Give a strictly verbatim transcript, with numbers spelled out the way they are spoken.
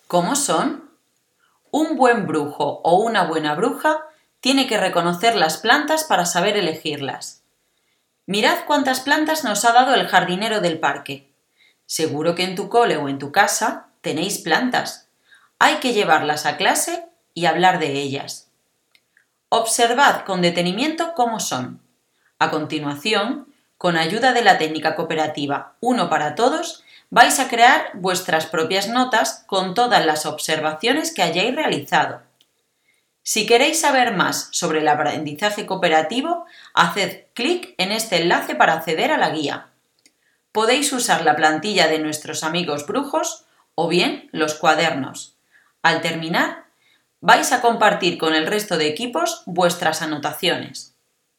¿Cómo son? Un buen brujo o una buena bruja tiene que reconocer las plantas para saber elegirlas. Mirad cuántas plantas nos ha dado el jardinero del parque. Seguro que en tu cole o en tu casa tenéis plantas. Hay que llevarlas a clase y hablar de ellas. Observad con detenimiento cómo son. A continuación, con ayuda de la técnica cooperativa Uno para Todos, vais a crear vuestras propias notas con todas las observaciones que hayáis realizado. Si queréis saber más sobre el aprendizaje cooperativo, haced clic en este enlace para acceder a la guía. Podéis usar la plantilla de nuestros amigos brujos o bien los cuadernos. Al terminar, vais a compartir con el resto de equipos vuestras anotaciones.